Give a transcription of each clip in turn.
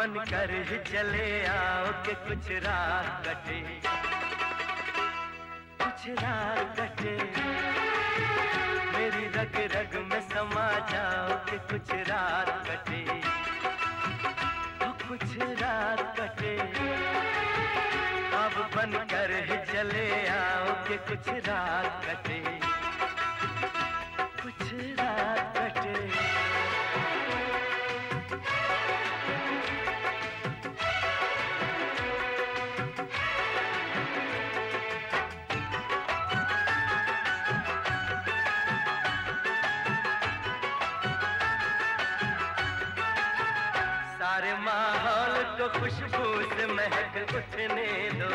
बन कर ही चले आओ कि कुछ रात कटे, कुछ रात कटे। मेरी रग रग में समा जाओ कि कुछ रात कटे, कुछ रात कटे। अब बन कर ही चले आओ कि कुछ रात कटे, कुछ रात कटे। सारे माहौल को खुशबू से महक उठने दो,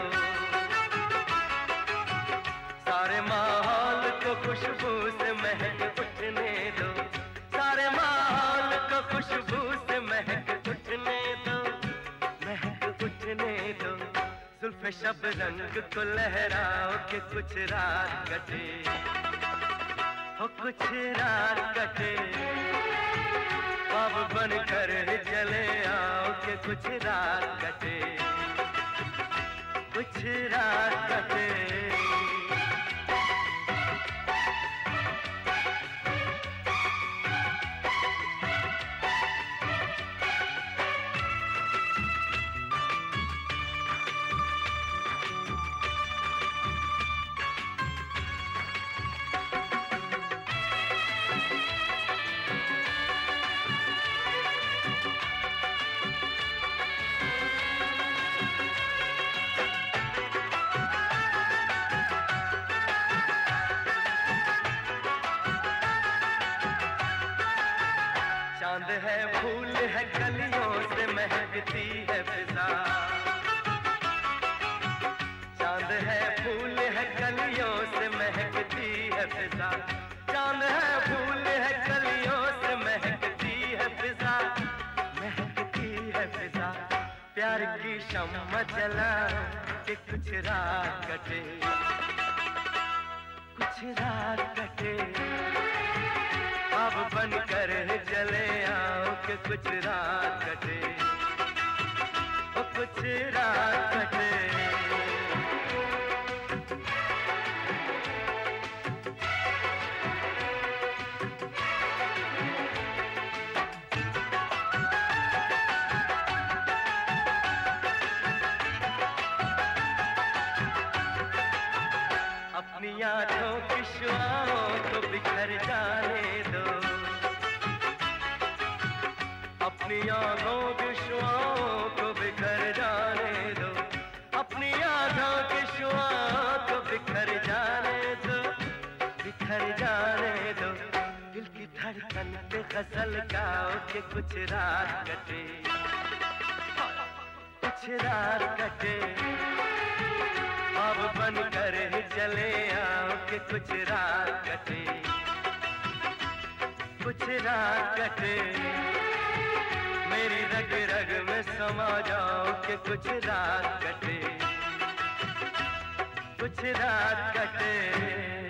सारे माहौल को खुशबू से महक उठने दो, सारे माहौल को खुशबू से महक उठने दो, महक उठने दो। जुल्फ़े शबरंग को लहराओ कि कुछ रात कटे, हो कुछ रात कटे। अब बन कर चले आओ कि कुछ रात कटे, कुछ रात कटे। चांद है फूल है कलियों से महकती है फिजा, चांद है फूल है कलियों से महकती है फिजा, चांद है फूल है कलियों से महकती है फिजा, महकती है फिजा। प्यार की शम्मा जला कि कुछ रात कटे, कुछ रात कटे। अब बन कर चले आओ कि कुछ रात कटे, ओ कुछ रात कटे। अपनी आँखों की शुआओं को बिखर जाने दो, अपनी आँखों की शुआओं को बिखर जाने दो, अपनी आँखों की शुआओं को बिखर जाने दो, बिखर जाने दो। दिल की धड़कन पे गजल गाओ कि कुछ रात कटे, कुछ रात कटे। अब बन कर ही चले आओ कि कुछ रात कटे, कुछ रात कटे। मेरी रग रग में समा जाओ कि कुछ रात कटे, कुछ रात कटे।